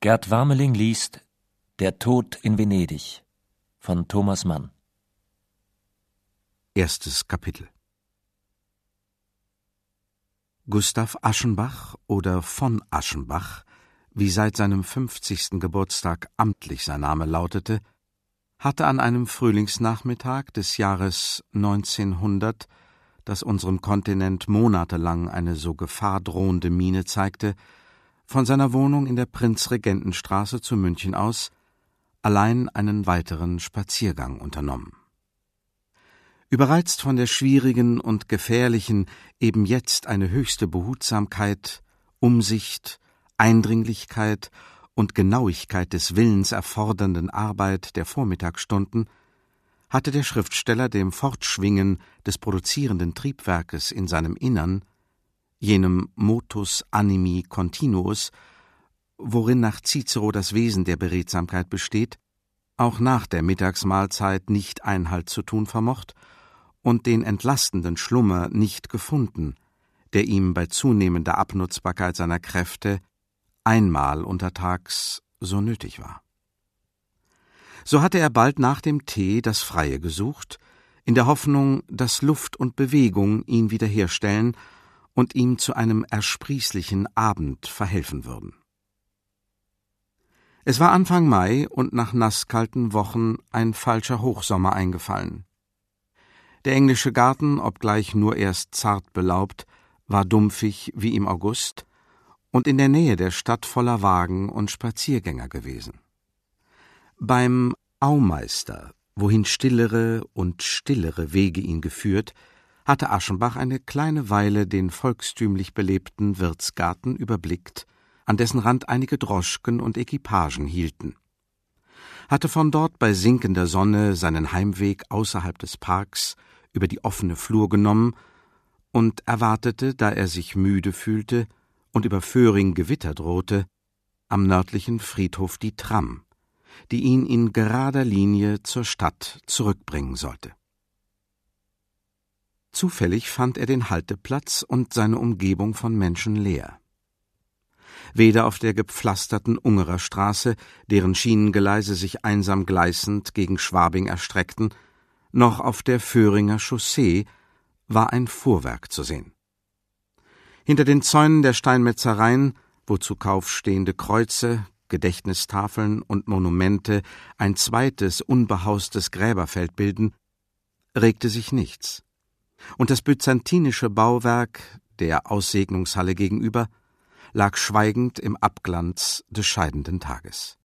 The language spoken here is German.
Gerd Warmeling liest Der Tod in Venedig von Thomas Mann. Erstes Kapitel. Gustav Aschenbach oder von Aschenbach, wie seit seinem 50. Geburtstag amtlich sein Name lautete, hatte an einem Frühlingsnachmittag des Jahres 1900, das unserem Kontinent monatelang eine so gefahrdrohende Miene zeigte, von seiner Wohnung in der Prinzregentenstraße zu München aus allein einen weiteren Spaziergang unternommen. Überreizt von der schwierigen und gefährlichen, eben jetzt eine höchste Behutsamkeit, Umsicht, Eindringlichkeit und Genauigkeit des Willens erfordernden Arbeit der Vormittagsstunden, hatte der Schriftsteller dem Fortschwingen des produzierenden Triebwerkes in seinem Innern, jenem Motus animi continuus, worin nach Cicero das Wesen der Beredsamkeit besteht, auch nach der Mittagsmahlzeit nicht Einhalt zu tun vermocht und den entlastenden Schlummer nicht gefunden, der ihm bei zunehmender Abnutzbarkeit seiner Kräfte einmal untertags so nötig war. So hatte er bald nach dem Tee das Freie gesucht, in der Hoffnung, dass Luft und Bewegung ihn wiederherstellen und ihm zu einem ersprießlichen Abend verhelfen würden. Es war Anfang Mai und nach nasskalten Wochen ein falscher Hochsommer eingefallen. Der englische Garten, obgleich nur erst zart belaubt, war dumpfig wie im August und in der Nähe der Stadt voller Wagen und Spaziergänger gewesen. Beim Aumeister, wohin stillere und stillere Wege ihn geführt, hatte Aschenbach eine kleine Weile den volkstümlich belebten Wirtsgarten überblickt, an dessen Rand einige Droschken und Equipagen hielten, hatte von dort bei sinkender Sonne seinen Heimweg außerhalb des Parks über die offene Flur genommen und erwartete, da er sich müde fühlte und über Föhring Gewitter drohte, am nördlichen Friedhof die Tram, die ihn in gerader Linie zur Stadt zurückbringen sollte. Zufällig fand er den Halteplatz und seine Umgebung von Menschen leer. Weder auf der gepflasterten Ungerer Straße, deren Schienengeleise sich einsam gleißend gegen Schwabing erstreckten, noch auf der Föhringer Chaussee war ein Fuhrwerk zu sehen. Hinter den Zäunen der Steinmetzereien, wo zu Kauf stehende Kreuze, Gedächtnistafeln und Monumente ein zweites, unbehaustes Gräberfeld bilden, regte sich nichts. Und das byzantinische Bauwerk, der Aussegnungshalle gegenüber, lag schweigend im Abglanz des scheidenden Tages.